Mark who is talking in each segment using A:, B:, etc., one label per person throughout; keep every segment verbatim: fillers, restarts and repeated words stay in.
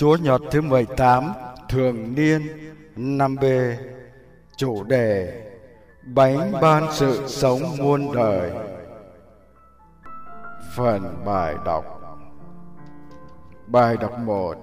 A: Chúa Nhật thứ mười tám, thường niên năm B, chủ đề Bánh ban sự sống muôn đời. Phần bài đọc. Bài đọc một.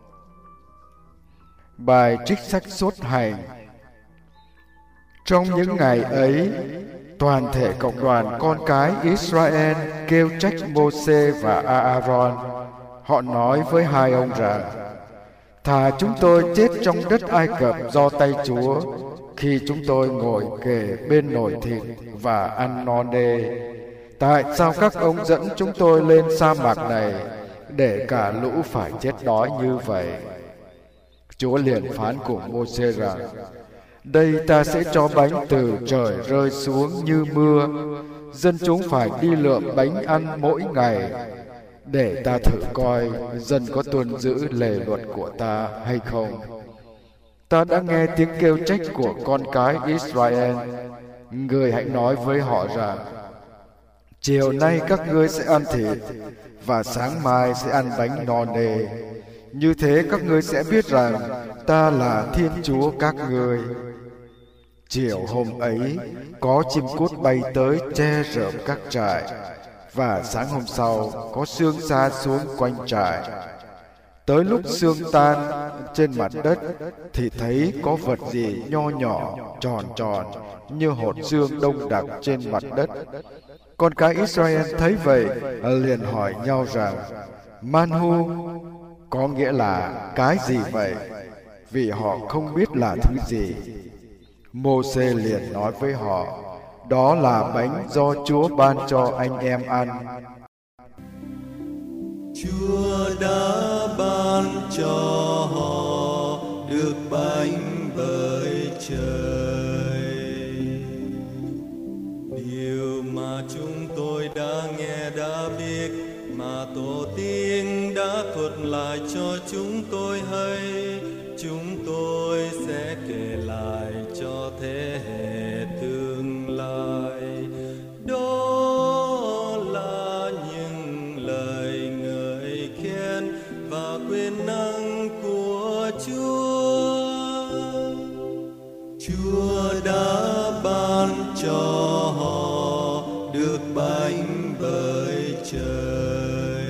A: Bài trích sách xuất hành. Trong những ngày ấy, toàn thể cộng đoàn con cái Israel kêu trách Mô-sê và A-a-ron. Họ nói với hai ông rằng: thà chúng tôi chết trong đất Ai Cập do tay Chúa, khi chúng tôi ngồi kề bên nồi thịt và ăn no nê. Tại sao các ông dẫn chúng tôi lên sa mạc này để cả lũ phải chết đói như vậy? Chúa liền phán cùng Mô-sê rằng: đây ta sẽ cho bánh từ trời rơi xuống như mưa. Dân chúng phải đi lượm bánh ăn mỗi ngày, để ta thử coi dân có tuân giữ lề luật của ta hay không. Ta đã nghe tiếng kêu trách của con cái Israel. Ngươi hãy nói với họ rằng: chiều nay các ngươi sẽ ăn thịt, và sáng mai sẽ ăn bánh no nê. Như thế các ngươi sẽ biết rằng ta là Thiên Chúa các ngươi. Chiều hôm ấy, có chim cút bay tới che rợm các trại, và sáng hôm sau có sương sa xuống quanh trại. Tới lúc sương tan trên mặt đất, thì thấy có vật gì nho nhỏ, tròn tròn như hột sương đông đặc trên mặt đất. Con cái Israel thấy vậy liền hỏi nhau rằng: Manhu, có nghĩa là cái gì vậy? Vì họ không biết là thứ gì. Mô-sê liền nói với họ: đó là bánh do Chúa ban cho anh em ăn.
B: Chúa đã ban cho họ được bánh bởi trời. Điều mà chúng tôi đã nghe đã biết, mà tổ tiên đã thuật lại cho chúng tôi hay, chúng tôi sẽ kể lại cho thế hệ tương lai. Đó là những lời ngợi khen và quyền năng của Chúa. Chúa đã ban cho họ được bánh bởi trời.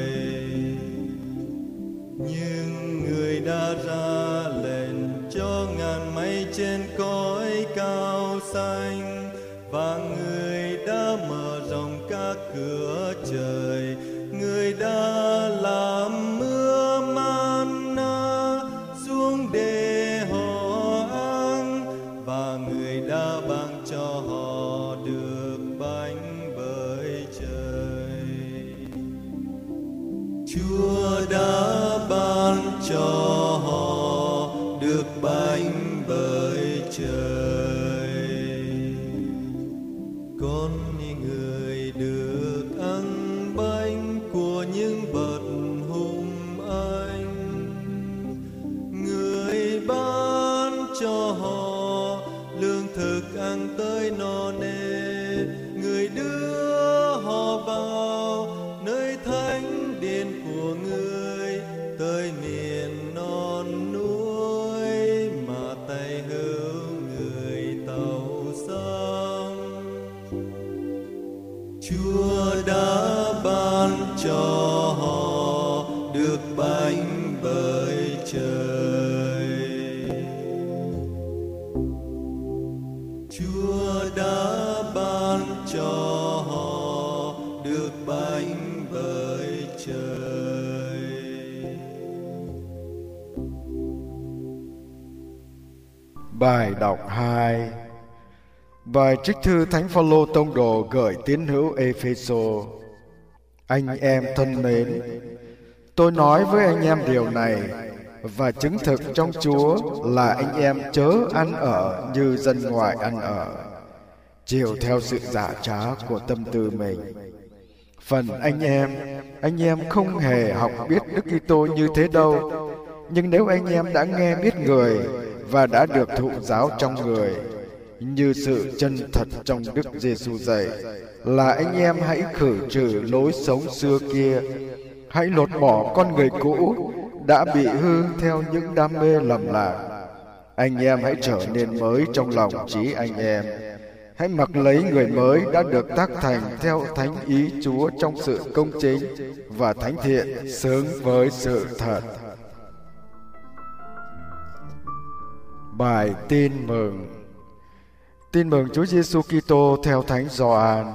B: Nhưng người đã ra lệnh cho ngàn mây trên cõi cao xanh, và người đã mở rộng các cửa trời. Người đã làm mưa manna xuống để họ ăn, và người đã ban cho họ được bánh bởi trời. Chúa đã ban cho họ được bánh bởi trời. Con người được ăn bánh của những bậc hùng anh. Người ban cho họ lương thực ăn tới no nê. Người đưa họ vào nơi thánh điện của người, tới miền non núi mà tay hữu người tàu sông. Chúa đã ban cho họ được bánh bởi trời. Chúa đã ban cho họ được bánh bởi trời.
A: Bài đọc hai. Bài trích thư Thánh Phaolô tông đồ gửi tín hữu Ê-phê-sô. Anh em thân mến, tôi nói với anh em điều này, và chứng thực trong Chúa là anh em chớ ăn ở như dân ngoại ăn ở, chiều theo sự giả trá của tâm tư mình. Phần anh em, anh em không hề học biết Đức Kitô như thế đâu. Nhưng nếu anh em đã nghe biết người và đã được thụ giáo trong người, như sự chân thật trong Đức Giêsu dạy, là anh em hãy khử trừ lối sống xưa kia, hãy lột bỏ con người cũ đã bị hư theo những đam mê lầm lạc. Anh em hãy trở nên mới trong lòng trí anh em. Hãy mặc lấy người mới đã được tác thành theo thánh ý Chúa trong sự công chính và thánh thiện, xứng với sự thật. Bài tin mừng. Tin mừng Chúa Giêsu Kitô theo Thánh Gioan.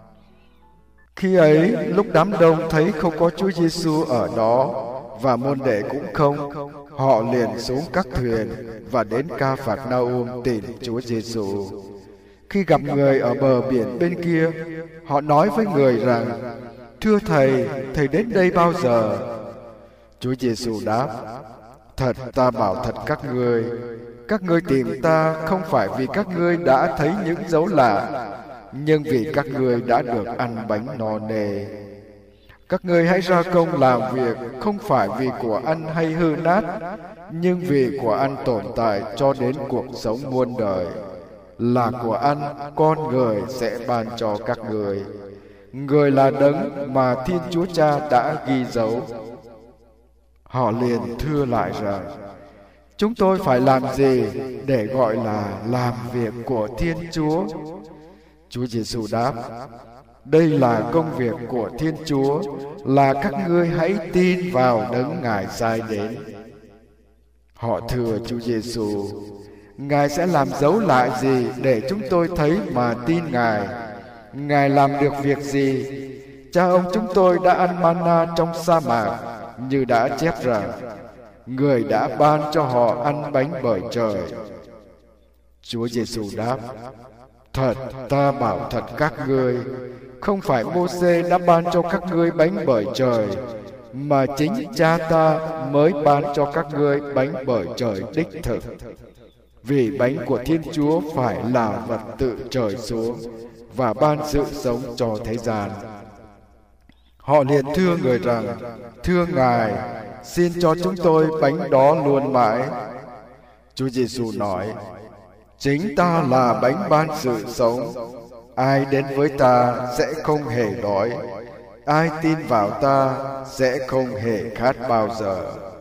A: Khi ấy, lúc đám đông thấy không có Chúa Giêsu ở đó và môn đệ cũng không, họ liền xuống các thuyền và đến Ca Phạc Na-um tìm Chúa Giêsu. Khi gặp người ở bờ biển bên kia, họ nói với người rằng: Thưa Thầy, Thầy đến đây bao giờ? Chúa Giêsu đáp: Thật ta bảo thật các ngươi, các ngươi tìm ta không phải vì các ngươi đã thấy những dấu lạ, nhưng vì các ngươi đã được ăn bánh no nê. Các ngươi hãy ra công làm việc không phải vì của ăn hay hư nát, nhưng vì của ăn tồn tại cho đến cuộc sống muôn đời. Là của ăn con người sẽ ban cho các người. Người là đấng mà Thiên Chúa Cha đã ghi dấu. Họ liền thưa lại rằng: Chúng tôi phải làm gì để gọi là làm việc của Thiên Chúa? Chúa Giêsu đáp: Đây là công việc của Thiên Chúa, là các ngươi hãy tin vào đấng Ngài sai đến. Họ thưa Chúa Giêsu: Ngài sẽ làm dấu lạ gì để chúng tôi thấy mà tin Ngài? Ngài làm được việc gì? Cha ông chúng tôi đã ăn manna trong sa mạc, như đã chép rằng: Người đã ban cho họ ăn bánh bởi trời. Chúa Giêsu đáp: Thật ta bảo thật các ngươi, không phải Mô-sê đã ban cho các ngươi bánh bởi trời, mà chính Cha ta mới ban cho các ngươi bánh bởi trời đích thực. Vì bánh của Thiên Chúa phải là vật tự trời xuống và ban sự sống cho thế gian. Họ liền thưa người rằng: Thưa Ngài, xin cho chúng tôi bánh đó luôn mãi. Chúa Giêsu nói: Chính ta là bánh ban sự sống. Ai đến với ta sẽ không hề đói. Ai tin vào ta sẽ không hề khát bao giờ.